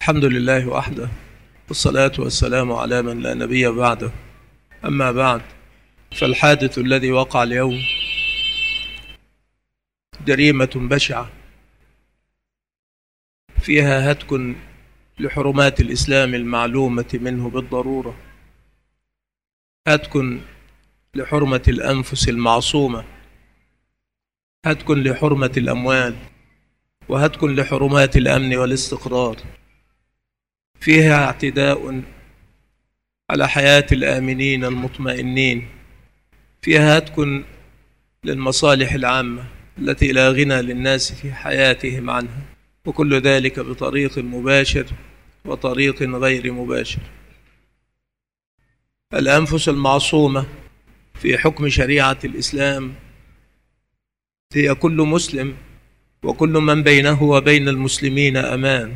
الحمد لله وحده، والصلاة والسلام على من لا نبي بعده. أما بعد، فالحادث الذي وقع اليوم جريمة بشعة فيها هتك لحرمات الإسلام المعلومة منه بالضرورة، هتك لحرمة الأنفس المعصومة، هتك لحرمة الأموال، وهتك لحرمات الأمن والاستقرار. فيها اعتداء على حياة الآمنين المطمئنين، فيها هتك للمصالح العامة التي لا غنى للناس في حياتهم عنها، وكل ذلك بطريق مباشر وطريق غير مباشر. الأنفس المعصومة في حكم شريعة الإسلام هي كل مسلم وكل من بينه وبين المسلمين أمان،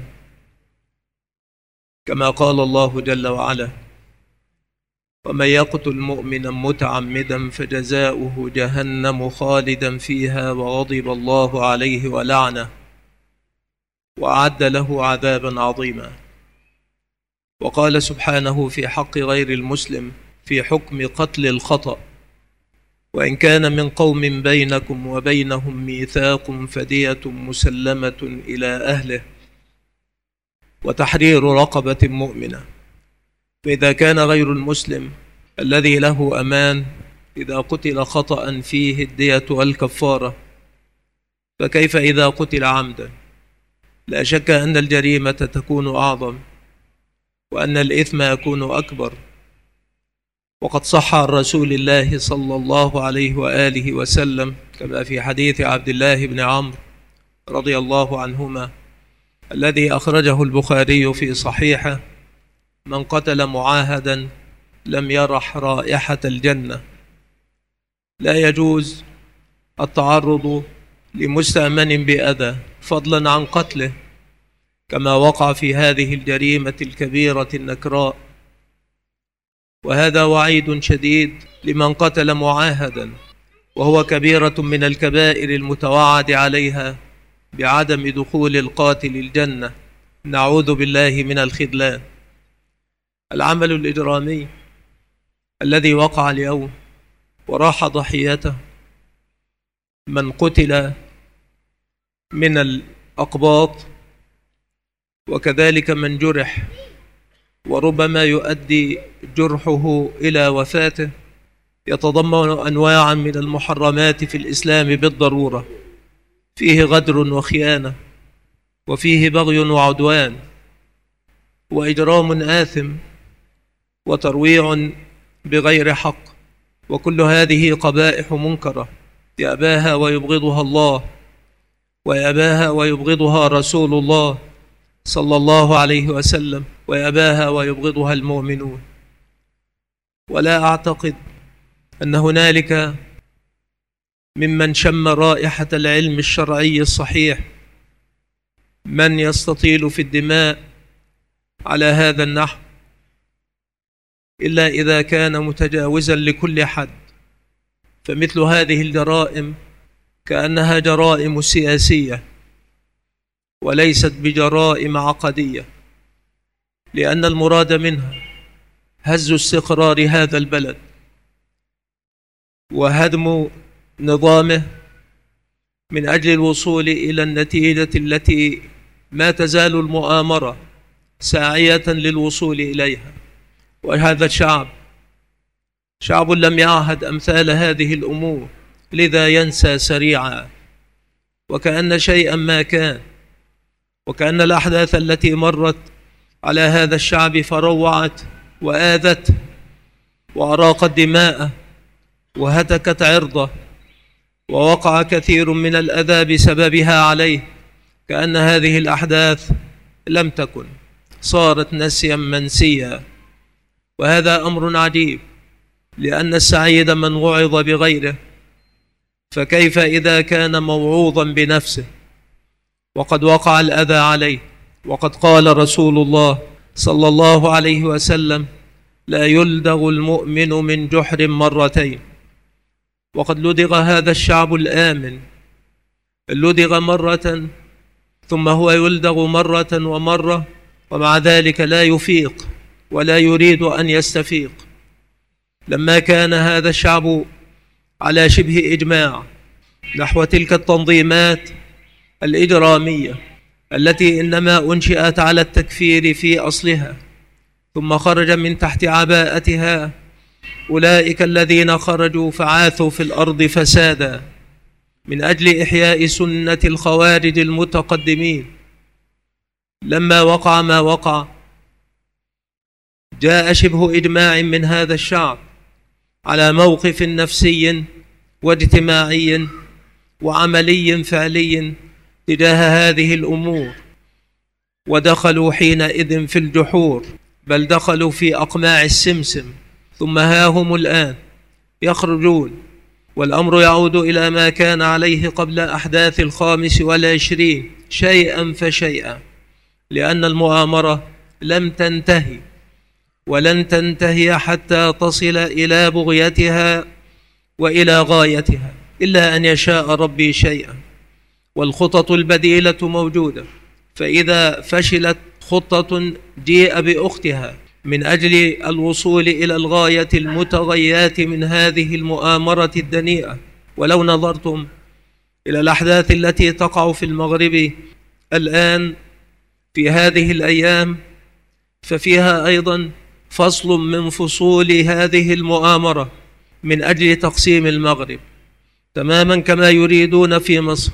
كما قال الله جل وعلا: ومن يقتل مؤمنا متعمدا فجزاؤه جهنم خالدا فيها وغضب الله عليه ولعنه وأعد له عذابا عظيما. وقال سبحانه في حق غير المسلم في حكم قتل الخطأ: وإن كان من قوم بينكم وبينهم ميثاق فدية مسلمة إلى أهله وتحرير رقبة مؤمنة. فإذا كان غير المسلم الذي له أمان إذا قتل خطأ فيه الدية والكفارة، فكيف إذا قتل عمدا؟ لا شك أن الجريمة تكون أعظم وأن الإثم يكون أكبر. وقد صح عن رسول الله صلى الله عليه وآله وسلم كما في حديث عبد الله بن عمرو رضي الله عنهما الذي أخرجه البخاري في صحيحه: من قتل معاهدا لم يرح رائحة الجنة. لا يجوز التعرض لمستأمن بأذى فضلا عن قتله، كما وقع في هذه الجريمة الكبيرة النكراء. وهذا وعيد شديد لمن قتل معاهدا، وهو كبيرة من الكبائر المتوعد عليها بعدم دخول القاتل الجنة، نعوذ بالله من الخذلان. العمل الإجرامي الذي وقع اليوم وراح ضحيته من قتل من الأقباط، وكذلك من جرح وربما يؤدي جرحه إلى وفاته، يتضمن أنواعا من المحرمات في الإسلام بالضرورة. فيه غدر وخيانة، وفيه بغي وعدوان، وإجرام آثم، وترويع بغير حق، وكل هذه قبائح منكرة يأباها ويبغضها الله، ويأباها ويبغضها رسول الله صلى الله عليه وسلم، ويأباها ويبغضها المؤمنون. ولا أعتقد أن هنالك ممن شم رائحة العلم الشرعي الصحيح من يستطيل في الدماء على هذا النحو إلا إذا كان متجاوزا لكل حد. فمثل هذه الجرائم كأنها جرائم سياسية وليست بجرائم عقدية، لأن المراد منها هز استقرار هذا البلد وهدم نظامه من أجل الوصول إلى النتيجة التي ما تزال المؤامرة ساعية للوصول إليها. وهذا الشعب شعب لم يعهد أمثال هذه الأمور، لذا ينسى سريعا، وكأن شيئا ما كان، وكأن الأحداث التي مرت على هذا الشعب فروعت وآذت وأراقت دماءه وهتكت عرضه، ووقع كثير من الأذى بسببها عليه، كأن هذه الأحداث لم تكن، صارت نسيا منسيا. وهذا أمر عجيب، لأن السعيد من وعظ بغيره، فكيف إذا كان موعوظا بنفسه وقد وقع الأذى عليه؟ وقد قال رسول الله صلى الله عليه وسلم: لا يلدغ المؤمن من جحر مرتين. وقد لدغ هذا الشعب الآمن، لدغ مرة ثم هو يلدغ مرة ومرة ومع ذلك لا يفيق ولا يريد أن يستفيق. لما كان هذا الشعب على شبه إجماع نحو تلك التنظيمات الإجرامية التي إنما أنشئت على التكفير في أصلها، ثم خرج من تحت عباءتها أولئك الذين خرجوا فعاثوا في الأرض فسادا من أجل إحياء سنة الخوارج المتقدمين. لما وقع ما وقع جاء شبه إجماع من هذا الشعب على موقف نفسي واجتماعي وعملي فعلي تجاه هذه الأمور، ودخلوا حينئذ في الجحور، بل دخلوا في أقماع السمسم، ثم ها هم الآن يخرجون، والأمر يعود إلى ما كان عليه قبل أحداث 25 شيئا فشيئا، لأن المؤامرة لم تنتهي ولن تنتهي حتى تصل إلى بغيتها وإلى غايتها، إلا أن يشاء ربي شيئا. والخطط البديلة موجودة، فإذا فشلت خطة جيء بأختها من أجل الوصول إلى الغاية المتغيات من هذه المؤامرة الدنيئة. ولو نظرتم إلى الأحداث التي تقع في المغرب الآن في هذه الأيام، ففيها أيضا فصل من فصول هذه المؤامرة من أجل تقسيم المغرب، تماما كما يريدون في مصر،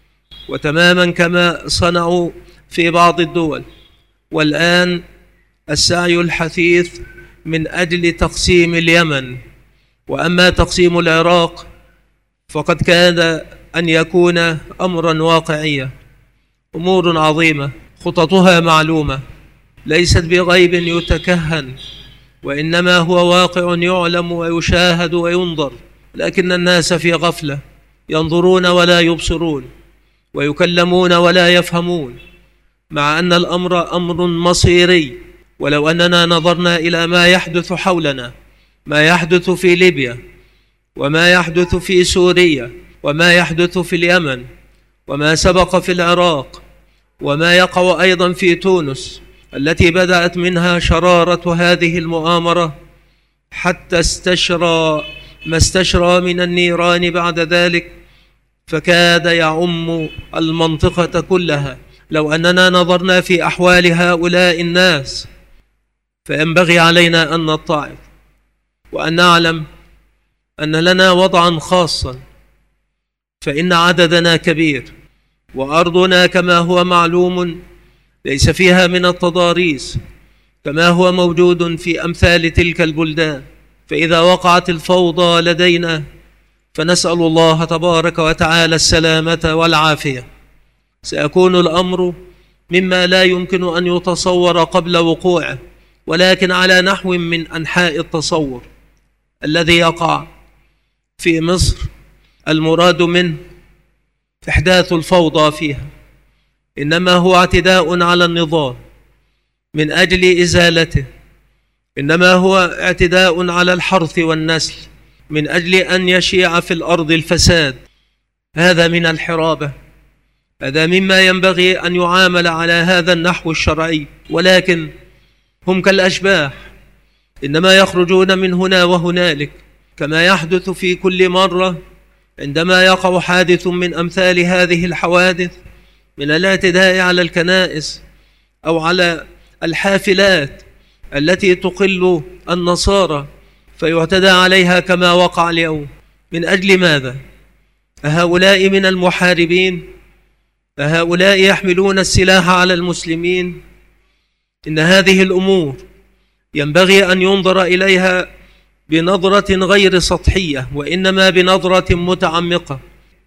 وتماما كما صنعوا في بعض الدول. والآن السعي الحثيث من أجل تقسيم اليمن. وأما تقسيم العراق فقد كاد أن يكون أمرا واقعيا، أمور عظيمة خططها معلومة، ليست بغيب يتكهن، وإنما هو واقع يعلم ويشاهد وينظر، لكن الناس في غفلة، ينظرون ولا يبصرون، ويكلمون ولا يفهمون، مع أن الأمر أمر مصيري. ولو أننا نظرنا إلى ما يحدث حولنا، ما يحدث في ليبيا، وما يحدث في سوريا، وما يحدث في اليمن، وما سبق في العراق، وما يقع أيضا في تونس التي بدأت منها شرارة هذه المؤامرة حتى استشرى ما استشرى من النيران بعد ذلك، فكاد يعم المنطقة كلها. لو أننا نظرنا في أحوال هؤلاء الناس فينبغي علينا أن نتعظ وأن نعلم أن لنا وضعا خاصا، فإن عددنا كبير، وأرضنا كما هو معلوم ليس فيها من التضاريس كما هو موجود في أمثال تلك البلدان. فإذا وقعت الفوضى لدينا فنسأل الله تبارك وتعالى السلامة والعافية، سيكون الأمر مما لا يمكن أن يتصور قبل وقوعه، ولكن على نحو من أنحاء التصور. الذي يقع في مصر المراد منه إحداث الفوضى فيها، إنما هو اعتداء على النظام من أجل إزالته، إنما هو اعتداء على الحرث والنسل من أجل أن يشيع في الأرض الفساد. هذا من الحرابة، هذا مما ينبغي أن يعامل على هذا النحو الشرعي. ولكن هم كالأشباح، إنما يخرجون من هنا وهنالك، كما يحدث في كل مرة عندما يقع حادث من أمثال هذه الحوادث من الاعتداء على الكنائس أو على الحافلات التي تقل النصارى، فيعتدى عليها كما وقع اليوم. من أجل ماذا؟ أهؤلاء من المحاربين؟ أهؤلاء يحملون السلاح على المسلمين؟ إن هذه الأمور ينبغي أن ينظر إليها بنظرة غير سطحية، وإنما بنظرة متعمقة.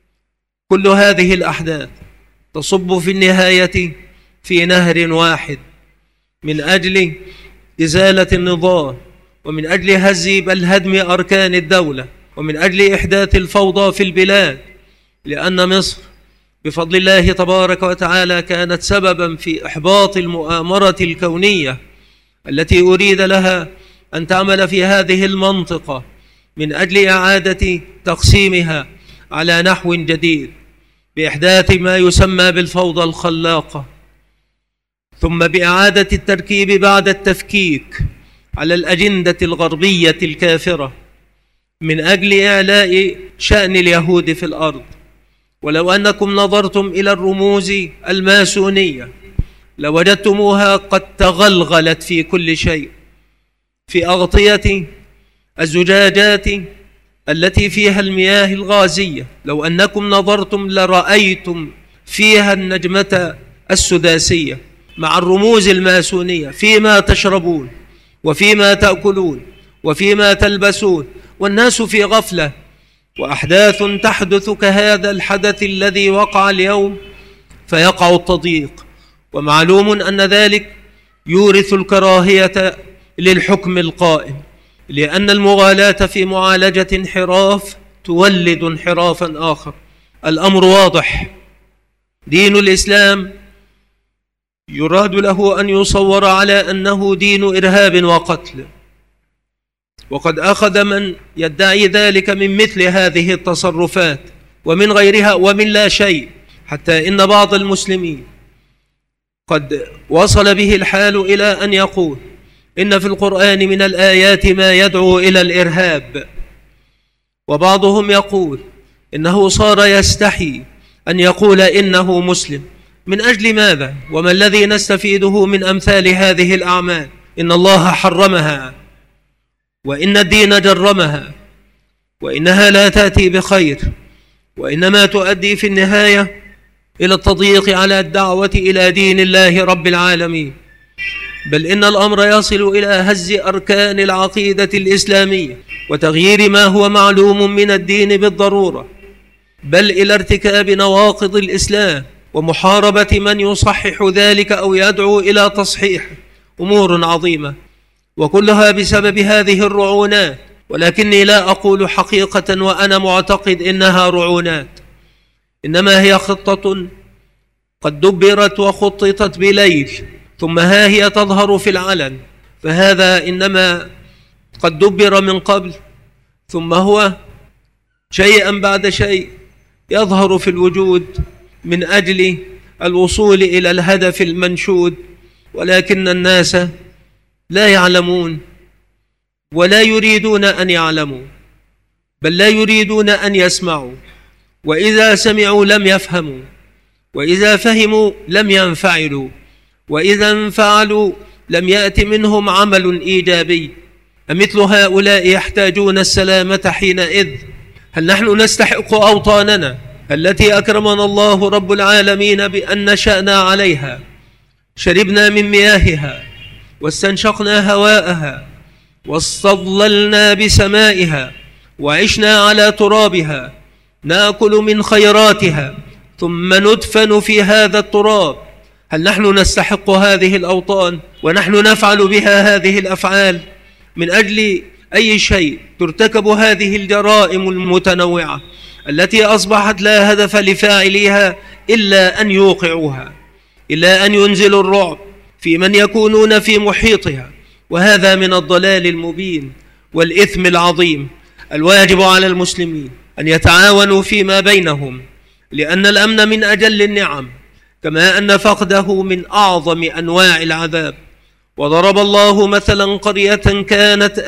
كل هذه الأحداث تصب في النهاية في نهر واحد من أجل إزالة النظام، ومن أجل هز بل هدم أركان الدولة، ومن أجل إحداث الفوضى في البلاد. لأن مصر بفضل الله تبارك وتعالى كانت سببا في إحباط المؤامرة الكونية التي أريد لها أن تعمل في هذه المنطقة من أجل إعادة تقسيمها على نحو جديد بإحداث ما يسمى بالفوضى الخلاقة. ثم بإعادة التركيب بعد التفكيك على الأجندة الغربية الكافرة من أجل إعلاء شأن اليهود في الأرض. ولو أنكم نظرتم إلى الرموز الماسونية لوجدتموها قد تغلغلت في كل شيء، في أغطية الزجاجات التي فيها المياه الغازية. لو أنكم نظرتم لرأيتم فيها النجمة السداسية مع الرموز الماسونية فيما تشربون وفيما تأكلون وفيما تلبسون، والناس في غفلة، وأحداث تحدث كهذا الحدث الذي وقع اليوم فيقع التضييق. ومعلوم أن ذلك يورث الكراهية للحكم القائم، لأن المغالاة في معالجة انحراف تولد انحرافا آخر. الأمر واضح، دين الإسلام يراد له أن يصور على أنه دين إرهاب وقتل، وقد أخذ من يدعي ذلك من مثل هذه التصرفات ومن غيرها ومن لا شيء، حتى إن بعض المسلمين قد وصل به الحال إلى أن يقول إن في القرآن من الآيات ما يدعو إلى الإرهاب، وبعضهم يقول إنه صار يستحي أن يقول إنه مسلم. من أجل ماذا؟ وما الذي نستفيده من أمثال هذه الأعمال؟ إن الله حرمها، وإن الدين جرمها، وإنها لا تأتي بخير، وإنما تؤدي في النهاية إلى التضييق على الدعوة إلى دين الله رب العالمين. بل إن الأمر يصل إلى هز أركان العقيدة الإسلامية وتغيير ما هو معلوم من الدين بالضرورة، بل إلى ارتكاب نواقض الإسلام ومحاربة من يصحح ذلك أو يدعو إلى تصحيحه. أمور عظيمة، وكلها بسبب هذه الرعونات، ولكني لا أقول حقيقة وأنا معتقد إنها رعونات، إنما هي خطة قد دبرت وخططت بليل ثم ها هي تظهر في العلن. فهذا إنما قد دبر من قبل، ثم هو شيئا بعد شيء يظهر في الوجود من أجل الوصول إلى الهدف المنشود، ولكن الناس لا يعلمون ولا يريدون أن يعلموا، بل لا يريدون أن يسمعوا، وإذا سمعوا لم يفهموا، وإذا فهموا لم ينفعلوا، وإذا انفعلوا لم يأت منهم عمل إيجابي. أمثل هؤلاء يحتاجون السلامة حينئذ؟ هل نحن نستحق أوطاننا التي أكرمنا الله رب العالمين بأن نشأنا عليها، شربنا من مياهها واستنشقنا هواءها واستظللنا بسمائها وعشنا على ترابها، نأكل من خيراتها ثم ندفن في هذا التراب؟ هل نحن نستحق هذه الأوطان ونحن نفعل بها هذه الأفعال؟ من أجل أي شيء ترتكب هذه الجرائم المتنوعة التي أصبحت لا هدف لفاعليها إلا أن يوقعوها، إلا أن ينزلوا الرعب في من يكونون في محيطها، وهذا من الضلال المبين والإثم العظيم. الواجب على المسلمين أن يتعاونوا فيما بينهم، لأن الأمن من أجل النعم، كما أن فقده من أعظم أنواع العذاب. وضرب الله مثلا قرية كانت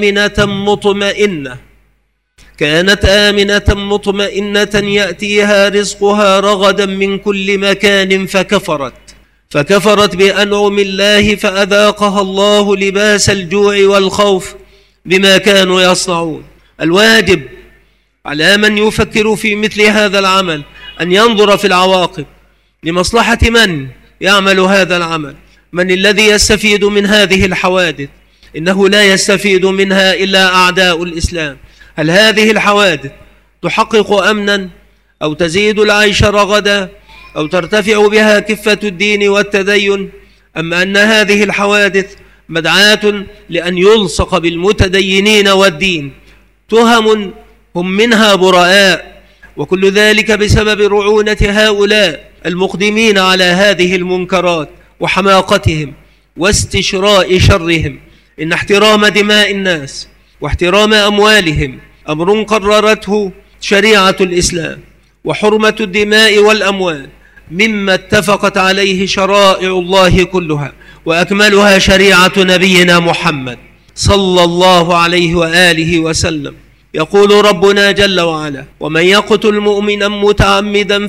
آمنة مطمئنة يأتيها رزقها رغدا من كل مكان فكفرت بأنعم الله فأذاقها الله لباس الجوع والخوف بما كانوا يصنعون. الواجب على من يفكر في مثل هذا العمل أن ينظر في العواقب لمصلحة من يعمل هذا العمل، من الذي يستفيد من هذه الحوادث؟ إنه لا يستفيد منها إلا أعداء الإسلام. هل هذه الحوادث تحقق أمنا أو تزيد العيش رغدا أو ترتفع بها كفة الدين والتدين، أم أن هذه الحوادث مدعاة لأن يلصق بالمتدينين والدين تهم هم منها براء؟ وكل ذلك بسبب رعونة هؤلاء المقدمين على هذه المنكرات وحماقتهم واستشراء شرهم. إن احترام دماء الناس واحترام أموالهم أمر قررته شريعة الإسلام، وحرمة الدماء والأموال مما اتفقت عليه شرائع الله كلها، وأكملها شريعة نبينا محمد صلى الله عليه وآله وسلم. يقول ربنا جل وعلا: ومن يقتل مؤمنا متعمدا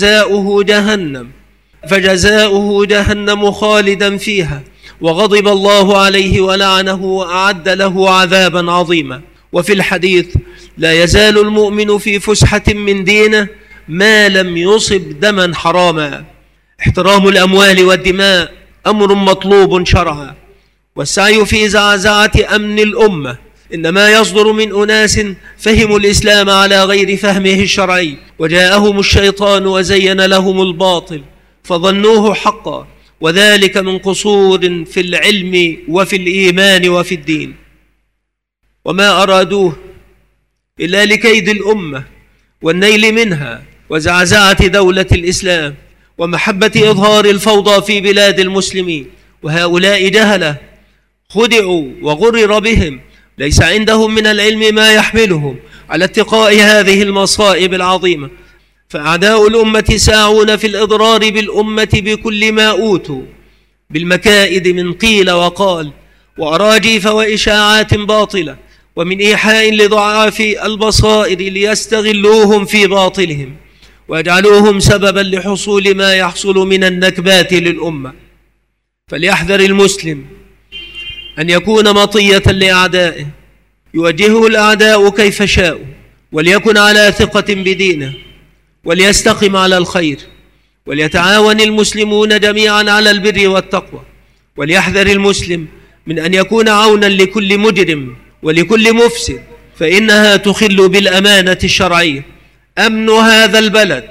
فجزاؤه جهنم خالدا فيها وغضب الله عليه ولعنه وأعد له عذابا عظيما. وفي الحديث: لا يزال المؤمن في فسحة من دينه ما لم يصب دما حراما. احترام الأموال والدماء أمر مطلوب شرعا، والسعي في زعزعة أمن الأمة إنما يصدر من أناس فهموا الإسلام على غير فهمه الشرعي، وجاءهم الشيطان وزين لهم الباطل فظنوه حقا، وذلك من قصور في العلم وفي الإيمان وفي الدين، وما أرادوه إلا لكيد الأمة والنيل منها وزعزعة دولة الإسلام ومحبة إظهار الفوضى في بلاد المسلمين. وهؤلاء جهلة خدعوا وغرر بهم، ليس عندهم من العلم ما يحملهم على اتقاء هذه المصائب العظيمة. فأعداء الأمة ساعون في الإضرار بالأمة بكل ما أوتوا بالمكائد من قيل وقال وأراجيف وإشاعات باطلة، ومن إيحاء لضعاف البصائر ليستغلوهم في باطلهم ويجعلوهم سببا لحصول ما يحصل من النكبات للأمة. فليحذر المسلم أن يكون مطية لأعدائه يوجهه الأعداء كيف شاءوا، وليكن على ثقة بدينه، وليستقم على الخير، وليتعاون المسلمون جميعا على البر والتقوى. وليحذر المسلم من أن يكون عونا لكل مجرم ولكل مفسد، فإنها تخل بالأمانة الشرعية. أمن هذا البلد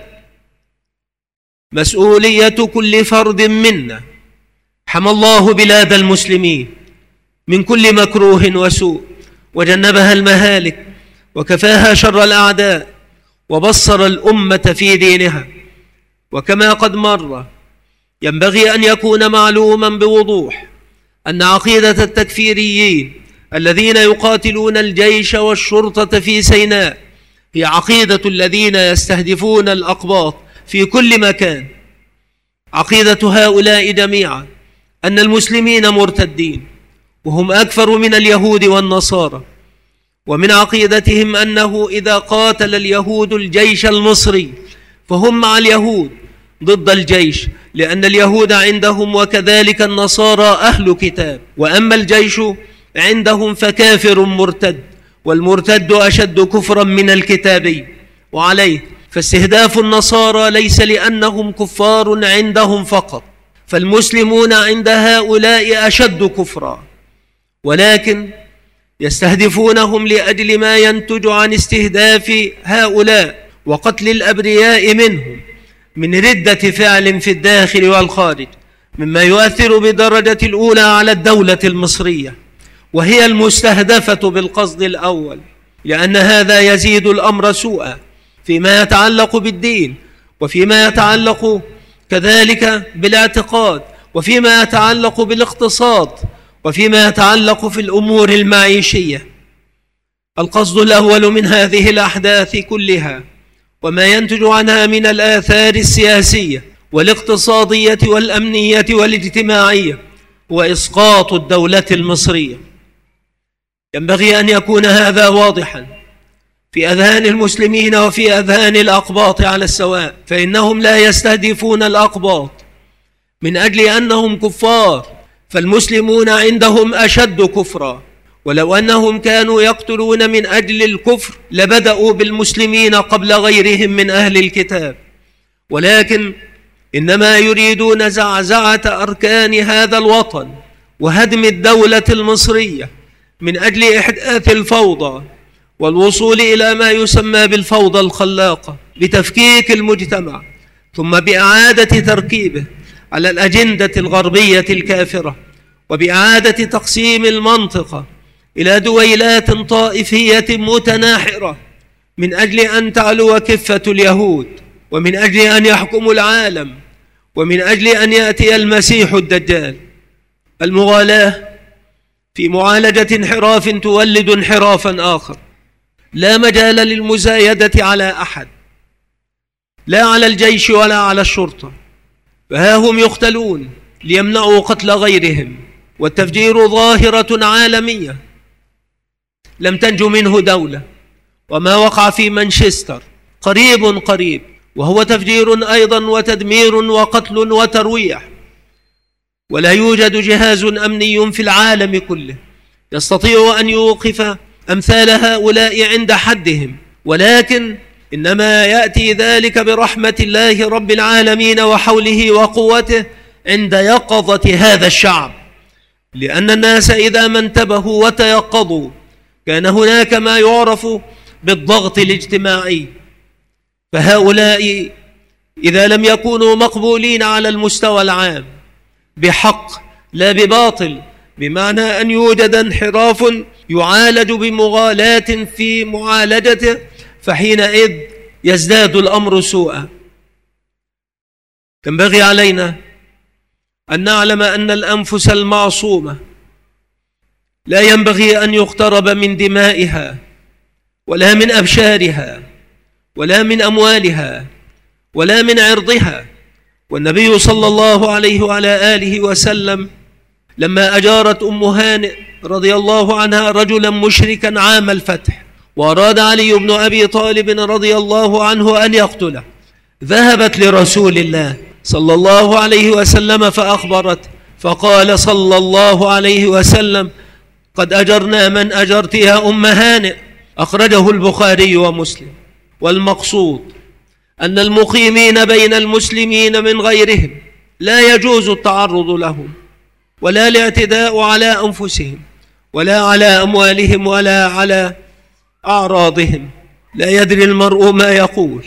مسؤولية كل فرد منا. حمى الله بلاد المسلمين من كل مكروه وسوء، وجنبها المهالك، وكفاها شر الأعداء، وبصر الأمة في دينها. وكما قد مر، ينبغي أن يكون معلوما بوضوح أن عقيدة التكفيريين الذين يقاتلون الجيش والشرطة في سيناء هي عقيدة الذين يستهدفون الأقباط في كل مكان. عقيدة هؤلاء جميعا أن المسلمين مرتدين، وهم أكثر من اليهود والنصارى. ومن عقيدتهم أنه إذا قاتل اليهود الجيش المصري فهم مع اليهود ضد الجيش، لأن اليهود عندهم وكذلك النصارى أهل كتاب، وأما الجيش عندهم فكافر مرتد، والمرتد أشد كفرا من الكتابي. وعليه فاستهداف النصارى ليس لأنهم كفار عندهم فقط، فالمسلمون عند هؤلاء أشد كفرا، ولكن يستهدفونهم لأجل ما ينتج عن استهداف هؤلاء وقتل الأبرياء منهم من ردة فعل في الداخل والخارج، مما يؤثر بدرجة الأولى على الدولة المصرية، وهي المستهدفة بالقصد الأول، لأن هذا يزيد الأمر سوءا فيما يتعلق بالدين، وفيما يتعلق كذلك بالاعتقاد، وفيما يتعلق بالاقتصاد، وفيما يتعلق في الأمور المعيشية. القصد الأول من هذه الأحداث كلها وما ينتج عنها من الآثار السياسية والاقتصادية والأمنية والاجتماعية هو إسقاط الدولة المصرية. ينبغي أن يكون هذا واضحا في أذهان المسلمين وفي أذهان الأقباط على السواء، فإنهم لا يستهدفون الأقباط من أجل أنهم كفار، فالمسلمون عندهم أشد كفرا، ولو أنهم كانوا يقتلون من أجل الكفر لبدأوا بالمسلمين قبل غيرهم من أهل الكتاب، ولكن إنما يريدون زعزعة أركان هذا الوطن وهدم الدولة المصرية من أجل إحداث الفوضى والوصول إلى ما يسمى بالفوضى الخلاقة، بتفكيك المجتمع ثم بإعادة تركيبه على الأجندة الغربية الكافرة، وبإعادة تقسيم المنطقة إلى دويلات طائفية متناحرة من أجل أن تعلو كفة اليهود، ومن أجل أن يحكموا العالم، ومن أجل أن يأتي المسيح الدجال. المغالاة في معالجة انحراف تولد انحرافا آخر. لا مجال للمزايدة على أحد، لا على الجيش ولا على الشرطة، فها هم يقتلون ليمنعوا قتل غيرهم، والتفجير ظاهرة عالمية لم تنجو منه دولة. وما وقع في مانشستر قريب، وهو تفجير أيضا وتدمير وقتل وترويح، ولا يوجد جهاز أمني في العالم كله يستطيع أن يوقف أمثال هؤلاء عند حدهم، ولكن إنما يأتي ذلك برحمة الله رب العالمين وحوله وقوته عند يقظة هذا الشعب، لأن الناس إذا ما انتبهوا وتيقظوا كان هناك ما يعرف بالضغط الاجتماعي. فهؤلاء إذا لم يكونوا مقبولين على المستوى العام بحق لا بباطل، بمعنى أن يوجد انحراف يعالج بمغالاة في معالجته، فحينئذ يزداد الأمر سوءا. ينبغي علينا أن نعلم أن الأنفس المعصومة لا ينبغي أن يقترب من دمائها ولا من أبشارها ولا من أموالها ولا من عرضها. والنبي صلى الله عليه وعلى آله وسلم لما أجارت أم هانئ رضي الله عنها رجلا مشركا عام الفتح، وأراد علي بن أبي طالب رضي الله عنه أن يقتله، ذهبت لرسول الله صلى الله عليه وسلم فأخبرت، فقال صلى الله عليه وسلم: قد أجرنا من أجرت يا أم هانئ. أخرجه البخاري ومسلم. والمقصود أن المقيمين بين المسلمين من غيرهم لا يجوز التعرض لهم ولا الاعتداء على أنفسهم ولا على أموالهم ولا على أعراضهم. لا يدري المرء ما يقول.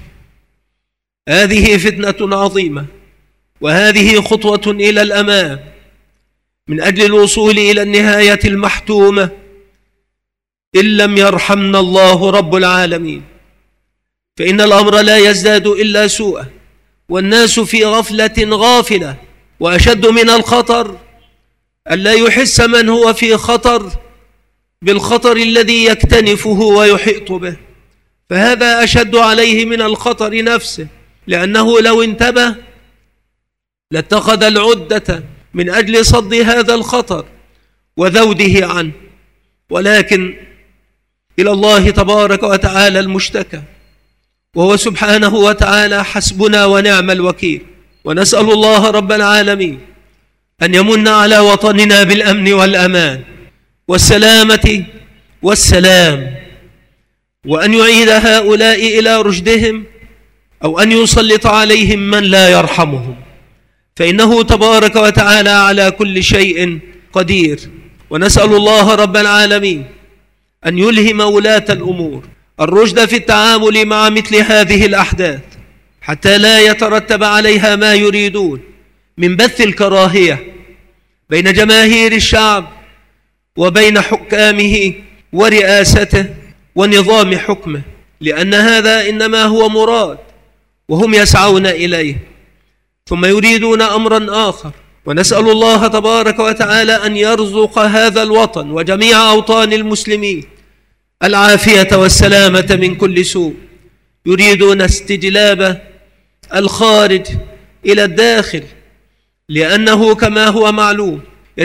هذه فتنة عظيمة، وهذه خطوة إلى الأمام من أجل الوصول إلى النهاية المحتومة إن لم يرحمنا الله رب العالمين. فإن الأمر لا يزداد إلا سوءا، والناس في غفلة غافلة. وأشد من الخطر أن لا يحس من هو في خطر بالخطر الذي يكتنفه ويحيط به، فهذا أشد عليه من الخطر نفسه، لأنه لو انتبه لاتخذ العدة من أجل صد هذا الخطر وذوده عنه. ولكن إلى الله تبارك وتعالى المشتكى، وهو سبحانه وتعالى حسبنا ونعم الوكيل. ونسأل الله رب العالمين أن يمن على وطننا بالأمن والأمان والسلامة والسلام، وأن يعيد هؤلاء إلى رشدهم، أو أن يسلط عليهم من لا يرحمهم، فإنه تبارك وتعالى على كل شيء قدير. ونسأل الله رب العالمين أن يلهم ولاة الأمور الرشد في التعامل مع مثل هذه الأحداث، حتى لا يترتب عليها ما يريدون من بث الكراهية بين جماهير الشعب وبين حكامه ورئاسته ونظام حكمه، لأن هذا إنما هو مراد وهم يسعون إليه، ثم يريدون أمرا آخر. ونسأل الله تبارك وتعالى أن يرزق هذا الوطن وجميع أوطان المسلمين العافية والسلامة من كل سوء. يريدون استجلاب الخارج إلى الداخل، لأنه كما هو معلوم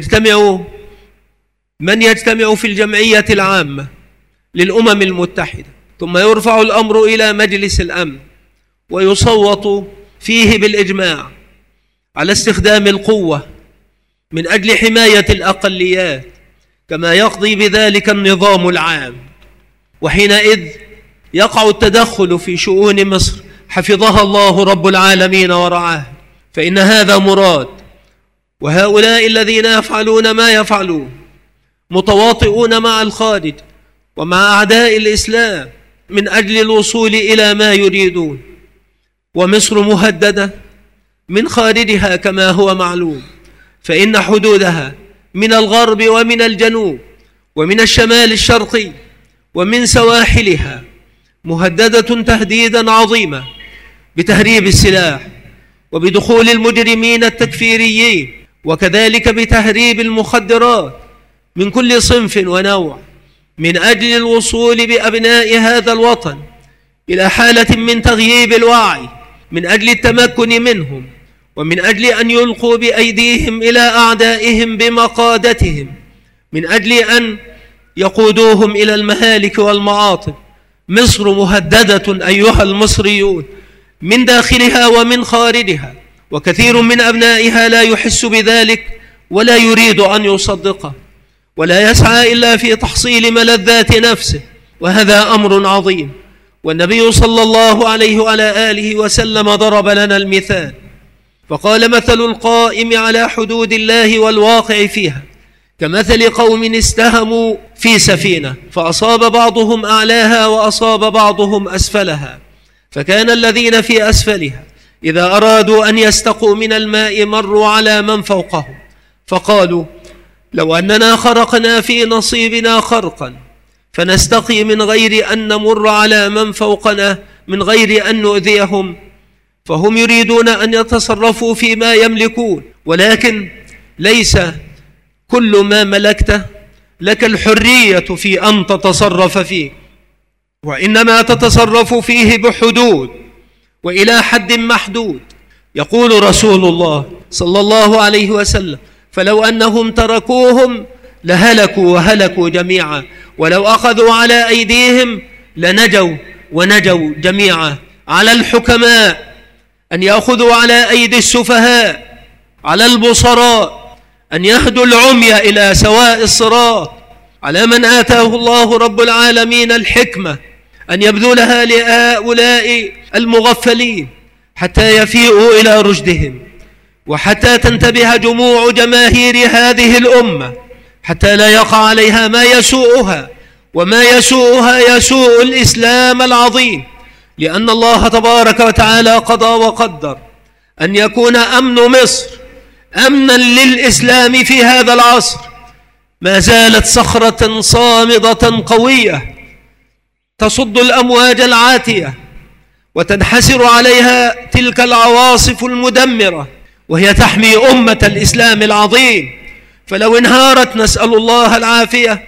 من يجتمع في الجمعية العامة للأمم المتحدة، ثم يرفع الأمر إلى مجلس الأمن ويصوت فيه بالإجماع على استخدام القوة من أجل حماية الأقليات كما يقضي بذلك النظام العام. وحينئذ يقع التدخل في شؤون مصر حفظها الله رب العالمين ورعاها، فإن هذا مراد. وهؤلاء الذين يفعلون ما يفعلون متواطئون مع الخارج ومع أعداء الإسلام من أجل الوصول إلى ما يريدون. ومصر مهددة من خارجها كما هو معلوم، فإن حدودها من الغرب ومن الجنوب ومن الشمال الشرقي ومن سواحلها مهددة تهديدا عظيما بتهريب السلاح وبدخول المجرمين التكفيريين، وكذلك بتهريب المخدرات من كل صنف ونوع، من أجل الوصول بأبناء هذا الوطن إلى حالة من تغييب الوعي من أجل التمكن منهم ومن أجل أن يلقوا بأيديهم إلى أعدائهم بمقادتهم، من أجل أن يقودوهم إلى المهالك والمعاطب. مصر مهددة أيها المصريون من داخلها ومن خارجها، وكثير من أبنائها لا يحس بذلك ولا يريد أن يصدقه، ولا يسعى إلا في تحصيل ملذات نفسه، وهذا أمر عظيم. والنبي صلى الله عليه وعلى آله وسلم ضرب لنا المثال فقال: مثل القائم على حدود الله والواقع فيها كمثل قوم استهموا في سفينة فأصاب بعضهم أعلاها وأصاب بعضهم أسفلها، فكان الذين في أسفلها إذا أرادوا أن يستقوا من الماء مروا على من فوقهم فقالوا: لو أننا خرقنا في نصيبنا خرقا فنستقي من غير أن نمر على من فوقنا من غير أن نؤذيهم. فهم يريدون أن يتصرفوا فيما يملكون، ولكن ليس كل ما ملكته لك الحرية في أن تتصرف فيه، وإنما تتصرف فيه بحدود وإلى حد محدود. يقول رسول الله صلى الله عليه وسلم: فلو أنهم تركوهم لهلكوا وهلكوا جميعا، ولو أخذوا على أيديهم لنجوا ونجوا جميعا. على الحكماء أن يأخذوا على أيدي السفهاء، على البصراء أن يهدوا العمي إلى سواء الصراط، على من آتاه الله رب العالمين الحكمة أن يبذلها لهؤلاء المغفلين حتى يفيئوا إلى رشدهم، وحتى تنتبه جموع جماهير هذه الأمة حتى لا يقع عليها ما يسوءها، وما يسوءها يسوء الإسلام العظيم، لأن الله تبارك وتعالى قضى وقدر أن يكون أمن مصر أمنا للإسلام في هذا العصر. ما زالت صخرة صامدة قوية تصد الأمواج العاتية وتنحسر عليها تلك العواصف المدمرة، وهي تحمي أمة الإسلام العظيم. فلو انهارت نسأل الله العافية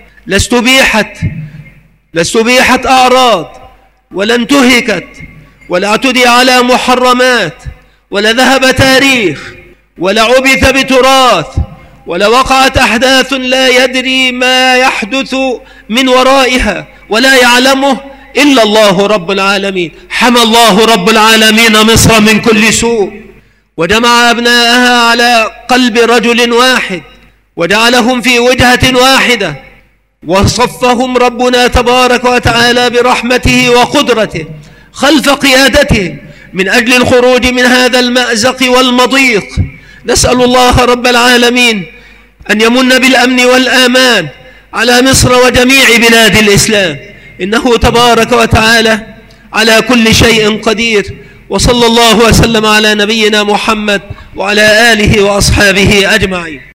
لاستبيحت أعراض، ولا انتهكت، ولا اعتدي على محرمات، ولا ذهب تاريخ، ولا عبث بتراث، ولا وقعت أحداث لا يدري ما يحدث من ورائها ولا يعلمه إلا الله رب العالمين. حمى الله رب العالمين مصر من كل سوء، وجمع أبناءها على قلب رجل واحد، وجعلهم في وجهة واحدة، وصفهم ربنا تبارك وتعالى برحمته وقدرته خلف قيادتهم من أجل الخروج من هذا المأزق والمضيق. نسأل الله رب العالمين أن يمن بالأمن والآمان على مصر وجميع بلاد الإسلام، إنه تبارك وتعالى على كل شيء قدير. وصلى الله وسلم على نبينا محمد وعلى آله وأصحابه أجمعين.